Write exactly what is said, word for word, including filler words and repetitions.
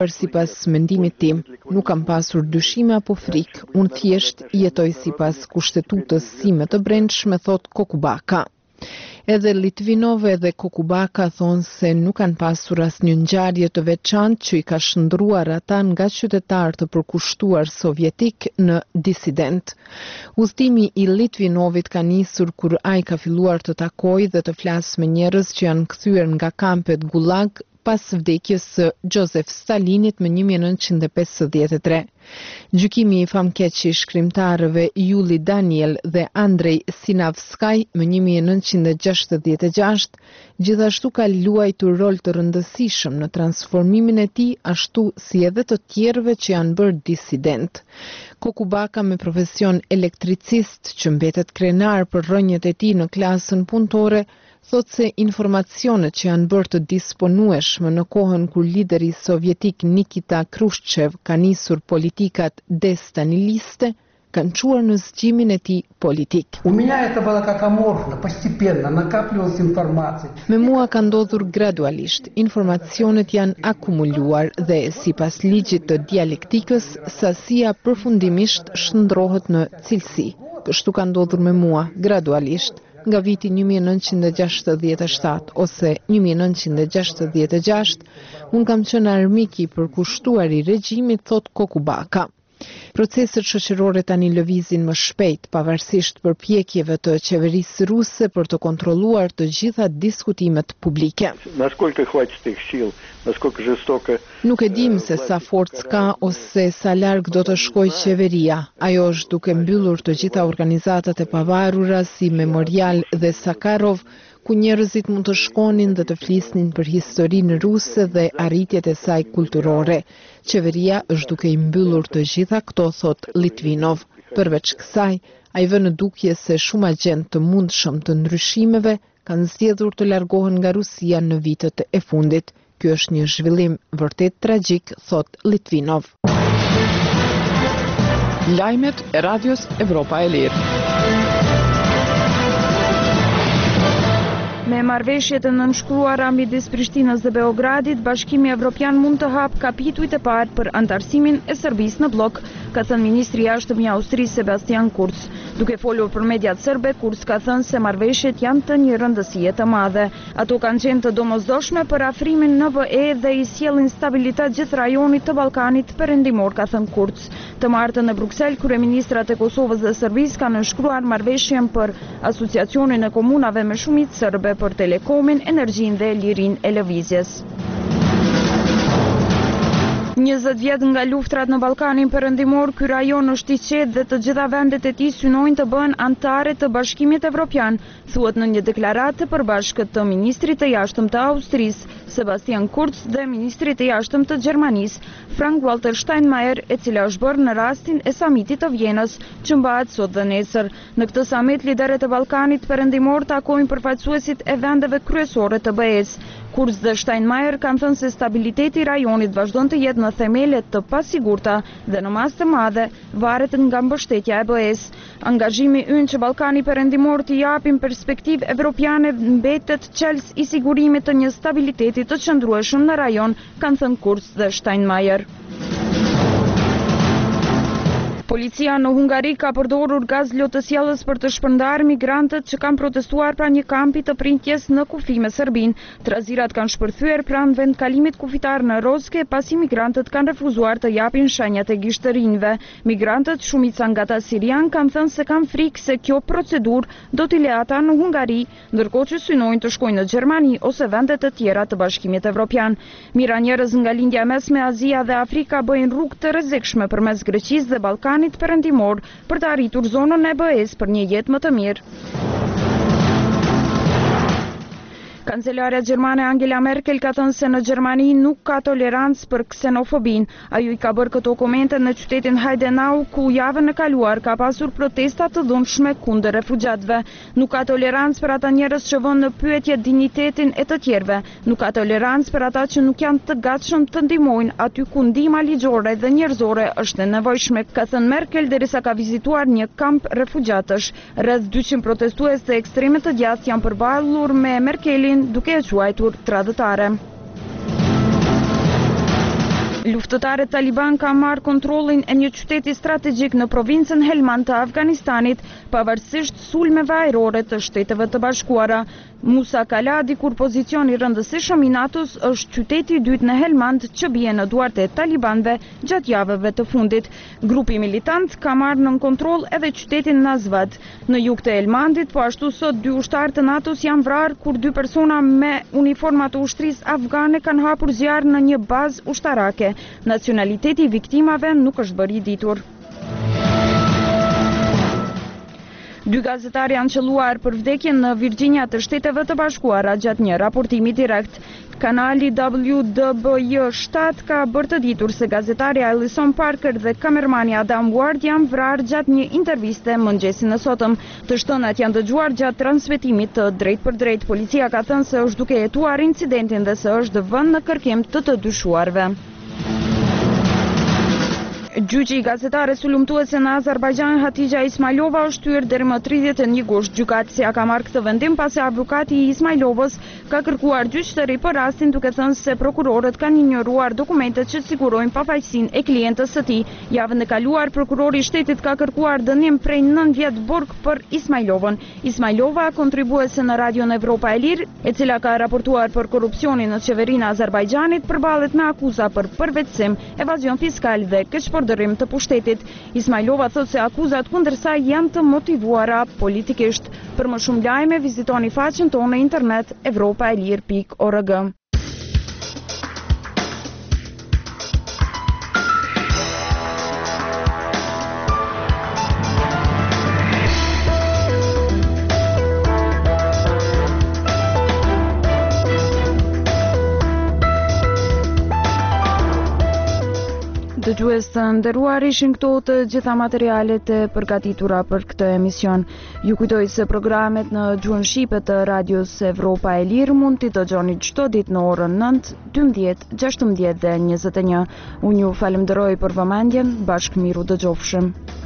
Sipas mendimit tim, nuk kam pasur dyshime apo frikë, unë thjesht jetoj sipas kushtetutës sime të brendshme, thot Kokubaka. Edhe Litvinov edhe Kokubaka thonë se nuk kanë pasur asnjë ngjarje të veçantë që i ka shndruar ata nga qytetar të përkushtuar sovjetik në disident. Udhëtimi i Litvinovit ka nisur kur ai ka filluar të takojë dhe të flasë me njerëz që janë kthyer nga kampet Gulag pas vdekjes së Josef Stalinit më një mijë e nëntëqind e pesëdhjetë e tre. Gjykimi i famkeq i shkrimtarëve Yuli Daniel dhe Andrej Sinavskaj më një mijë e nëntëqind e gjashtëdhjetë e gjashtë gjithashtu ka luajtur rol të rëndësishëm në transformimin e tij, ashtu si edhe të tjerëve që janë bërë disident. Kokubaka, me profesion elektricist që mbetet krenar për rrënjët e tij në klasën punëtore, thot se informacionet që janë bërë të disponueshme në kohën kur lideri sovjetik Nikita Khrushchev ka nisur politikat destaniliste, kanë çuar në zgjimin e tij politik. У меня это было как аморфно, постепенно накапливалась информация. Me mua ka ndodhur gradualisht, informacionet janë akumuluar dhe sipas ligjit të dialektikës, sasia përfundimisht shndrohet në cilësi. Kështu ka ndodhur me mua, gradualisht. Nga viti një mijë e nëntëqind e gjashtëdhjetë e shtatë ose një mijë e nëntëqind e gjashtëdhjetë e gjashtë, unë kam qenë armik i përkushtuar i regjimit, thot Kokubaka. Proceset shoqërore tani lëvizin më shpejt, pavarësisht përpjekjeve të qeverisë ruse për të kontrolluar të gjitha diskutimet publike. Nuk e dim se sa forcë ka ose sa larg do të shkojë qeveria. Ajo është duke mbyllur të gjitha organizatat e pavarura si Memorial dhe Sakharov, ku njerëzit mund të shkonin dhe të flisnin për historinë ruse dhe arritjet e saj kulturore. Qeveria është duke i mbyllur të gjitha këto, thot Litvinov. Përveç kësaj, ai vë në dukje se shumë agent të mundshëm të ndryshimeve kanë zgjedhur të largohen nga Rusia në vitet e fundit. Ky është një zhvillim vërtet tragjik, thot Litvinov. Lajmet e Radios Evropa e Lirë. Me marrëveshjet e nënshkruara midis Prishtinës dhe Beogradit, Bashkimi Evropian mund të hap kapitujt e parë për antarësimin e Serbisë në blok, ka thënë ministri i jashtëm i Austrisë Sebastian Kurz. Duke folur për mediat serbe, Kurz ka thënë se marrëveshjet janë të një rëndësie të madhe. Ato kanë qenë të domosdoshme për afrimin në V E dhe i sjellin stabilitet gjithë rajonit të Ballkanit perëndimor, ka thënë Kurz. Të martën në Bruksel, kryeministrat e Kosovës dhe Serbisë kanë nënshkruar marrëveshjen për asociacionin e komunave me shumicë serbe për telekomin, energjinë dhe lirinë e lëvizjes. njëzet vjet nga luftrat në Ballkanin perëndimor, ky rajon është i qetë dhe të gjitha vendet e tij synojnë të bëhen anëtare të Bashkimit Evropian, thuhet në një deklaratë të përbashkët të ministrit të jashtëm të Austrisë, Sebastian Kurz, dhe ministrit të jashtëm të Gjermanisë, Frank-Walter Steinmeier, e cila është bërë në rastin e samitit të Vjenës, që mbahet sot dhe nesër. Në këtë samit, liderët e Ballkanit perëndimor takojnë përfaqësuesit e vendeve kryesore të B E-s. Kurz dhe Steinmeier kanë thënë se stabiliteti i rajonit vazhdon të jetë në themelet të pasigurta dhe në masë të madhe varet nga mbështetja e B E-s. Angazhimi ynë që Ballkani perëndimor t'i japin perspektivë evropiane mbetet çelës i sigurimit të një stabiliteti të qëndrueshëm në rajon, kanë thënë Kurz dhe Steinmeier. Policia në Hungari ka përdorur gaz lotësjellës për të shpërndarë migrantët që kanë protestuar pranë një kampi të printjes në kufi me Serbinë. Trazirat kanë shpërthyer pranë vendkalimit kufitar në Rozke, pasi migrantët kanë refuzuar të japin shenjat e gishtërinjve. Migrantët, shumica nga ata sirian, kanë thënë se kanë frikë se kjo procedurë do t'i lë ata në Hungari, ndërkohë që synojnë të shkojnë në Gjermani ose vende të tjera të Bashkimit Evropian. Mira njerëz nga lindja e mesme, Azia dhe Afrika bëjnë rrugë të rrezikshme përmes Greqisë dhe Ballkanit perëndimor për të arritur zonën e B E-s për një jetë më të mirë. Kancelarja gjermane Angela Merkel ka thënë se në Gjermani nuk ka tolerancë për ksenofobin. Ajo i ka bërë këto komente në qytetin Heidenau, ku javën e kaluar ka pasur protesta të dhunshme kundër refugjatëve. Nuk ka tolerancë për ata njerëz që vënë në pyetje dinjitetin e të tjerëve. Nuk ka tolerancë për ata që nuk janë të gatshëm të ndihmojnë aty ku ndihma ligjore dhe njerëzore është e nevojshme, ka thënë Merkel derisa ka vizituar një kamp refugjatësh. Rreth dyqind protestues të ekstremit të djathtë janë përballur me Merkelin, duke e quajtur tradhëtare. Luftëtarët taliban kanë marrë kontrollin e një qyteti strategjik në provincën Helmand të Afganistanit, pavarësisht sulmeve ajrore të Shteteve të Bashkuara. Musa Kaladi, kur pozicioni rëndësishëm i NATO-s, është qyteti i dytë në Helmand që bie në duart e talibanëve gjatë javëve të fundit. Grupi militant ka marrë në kontroll edhe qytetin Nazvad. Në jug të Helmandit, po ashtu sot dy ushtarë të NATO-s janë vrarë kur dy persona me uniforma të ushtrisë afgane kanë hapur zjarr në një bazë ushtarake. Nacionaliteti i viktimave nuk është bërë i ditur. Dy gazetarë janë qelluar për vdekjen në Virginia të Shteteve të Bashkuara gjatë një raportimi direkt. Kanali W D B J shtat ka bërë të ditur se gazetari Alison Parker dhe kamermani Adam Ward janë vrarë gjatë një interviste mëngjesin e sotëm. Të shtënat janë dëgjuar gjatë transmetimit të drejt për drejt. Policia ka thënë se është duke hetuar incidentin dhe se është vënë në kërkim të të dyshuarve. Gjyqi i gazetares sulumtuese në Azerbajxhan Hatixha Ismailova është shtyr deri më tridhjetë e një gusht. Gjykatësia ka marrë këtë vendim pasi avukati i Ismailovës ka kërkuar gjyqtëri për rastin, duke thënë se prokurorët kanë injoruar dokumentet që sigurojnë pafajësinë e klientës së tij. Javën e kaluar prokurori i shtetit ka kërkuar dënim prej nëntëdhjetë burg për Ismailovën. Ismailova, kontribuese në Radion Evropa e Lirë, e cila ka raportuar për korrupsionin në qeverinë e Azerbajxhanit, përballet me akuza për përvetësim, evazion fiskal dhe keqpërdërim të pushtetit. Ismailova thot se akuzat kundër saj janë të motivuara politikisht. Për më shumë lajme, vizitoni faqen tonë në internet evropa e lirë pikë org. Dëgjues të nderuar, ishin këto të gjitha materialet e përgatitura për këtë emision. Ju kujtoj se programet në gjuhën shqipe të Radios Evropa e Lirë mund t'i dëgjoni çdo ditë në orën nëntë, dymbëdhjetë, gjashtëmbëdhjetë dhe njëzet e një. Unë ju falenderoj për vëmendjen, bashkë miru dëgjofshëm.